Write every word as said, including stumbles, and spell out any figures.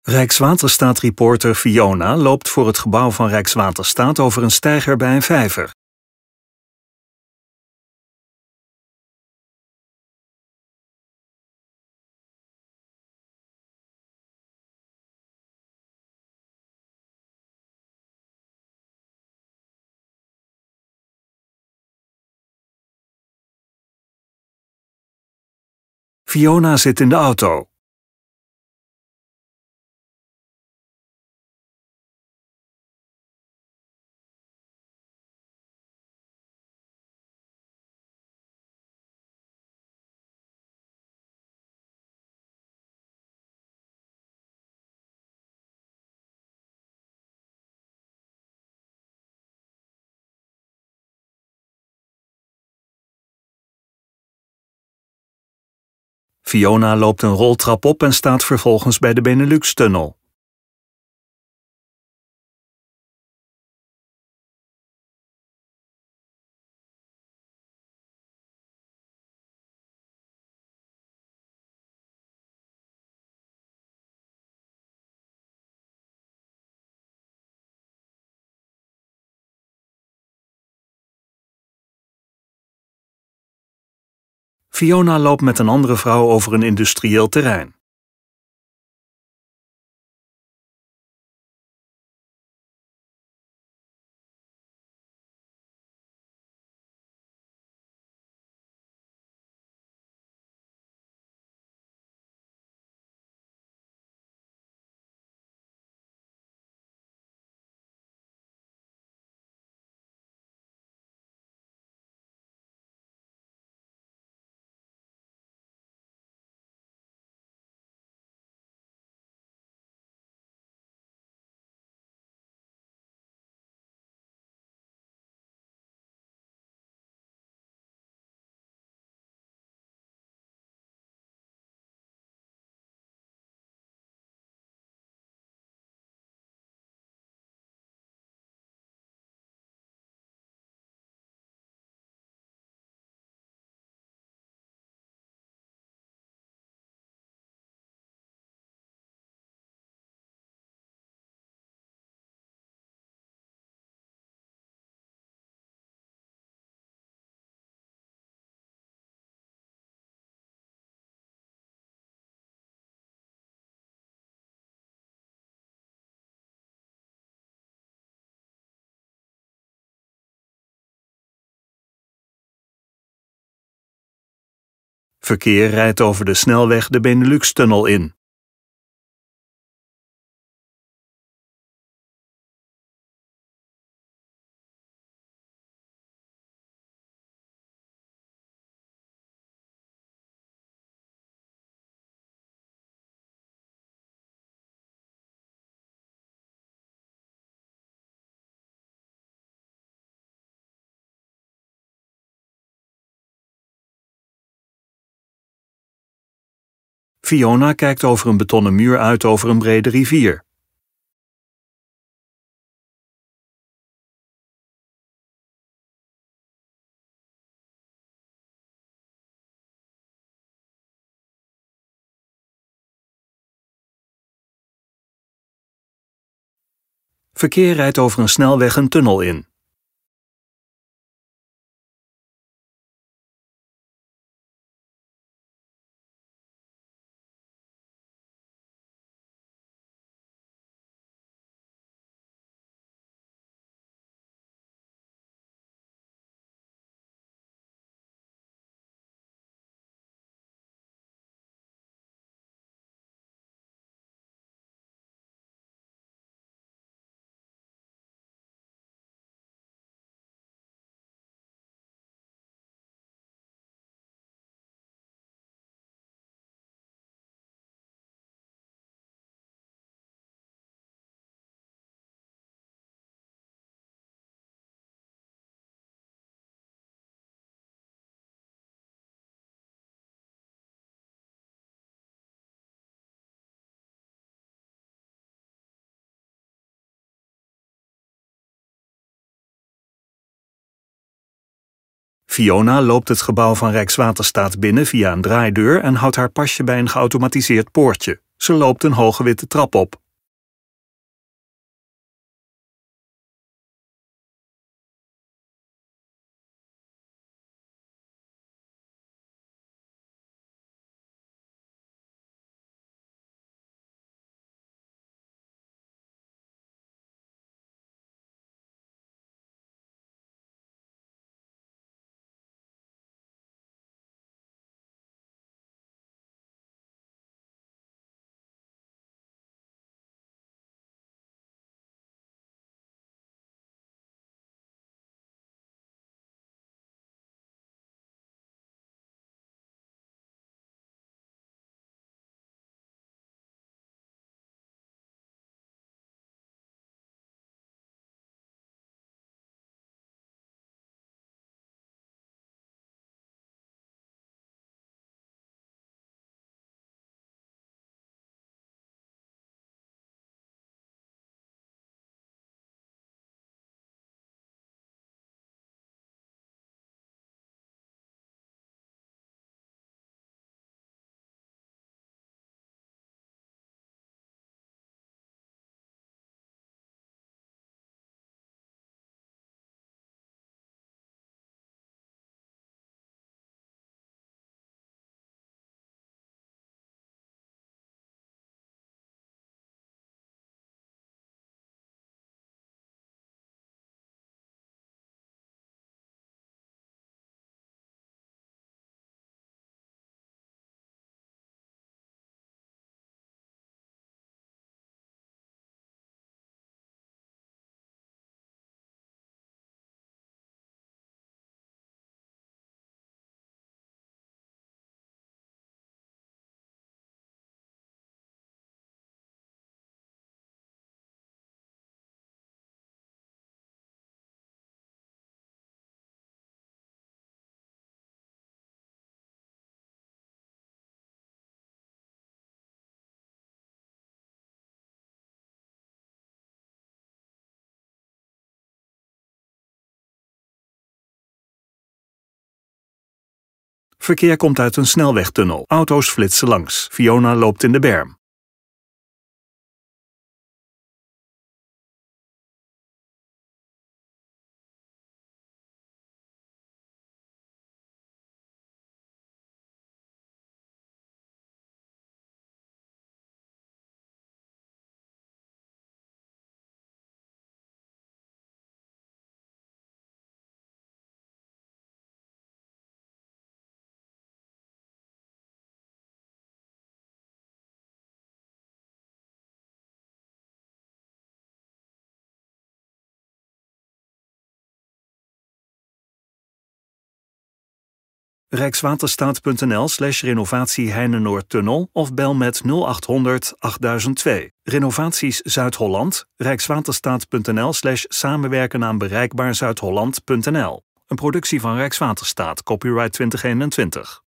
Rijkswaterstaat-reporter Fiona loopt voor het gebouw van Rijkswaterstaat over een steiger bij een vijver. Fiona zit in de auto. Fiona loopt een roltrap op en staat vervolgens bij de Benelux-tunnel. Fiona loopt met een andere vrouw over een industrieel terrein. Verkeer rijdt over de snelweg de Benelux-tunnel in. Fiona kijkt over een betonnen muur uit over een brede rivier. Verkeer rijdt over een snelweg een tunnel in. Fiona loopt het gebouw van Rijkswaterstaat binnen via een draaideur en houdt haar pasje bij een geautomatiseerd poortje. Ze loopt een hoge witte trap op. Verkeer komt uit een snelwegtunnel. Auto's flitsen langs. Fiona loopt in de berm. Rijkswaterstaat punt n l slash renovatie Heinenoordtunnel of bel met nul achthonderd achttduizend twee. Renovaties Zuid-Holland, rijkswaterstaat punt n l slash samenwerken aan bereikbaar zuidholland punt n l. Een productie van Rijkswaterstaat, copyright twintig eenentwintig.